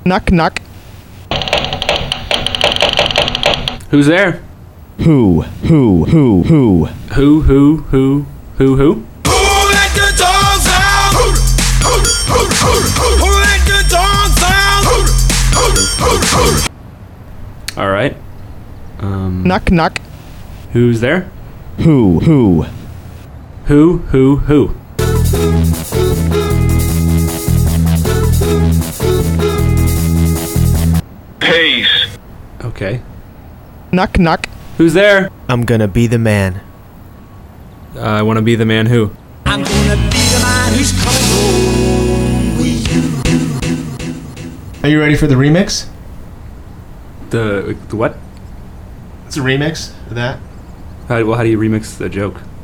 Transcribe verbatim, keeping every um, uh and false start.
Knock, knock. Who's there? Who, who, who, who? Who, who, who, who, who? Who let the dogs out? Who, who, who, who, who, who let the dogs out? Who, who, who, who. All right. Um, Knock, knock. Who's there? Who, who? Who, who, who? Peace. Okay. Knock, knock. Who's there? I'm gonna be the man. Uh, I want to be the man who. I'm gonna be the man who's coming home with you. Are you ready for the remix? The, the what? It's a remix of that. How, well, how do you remix the joke?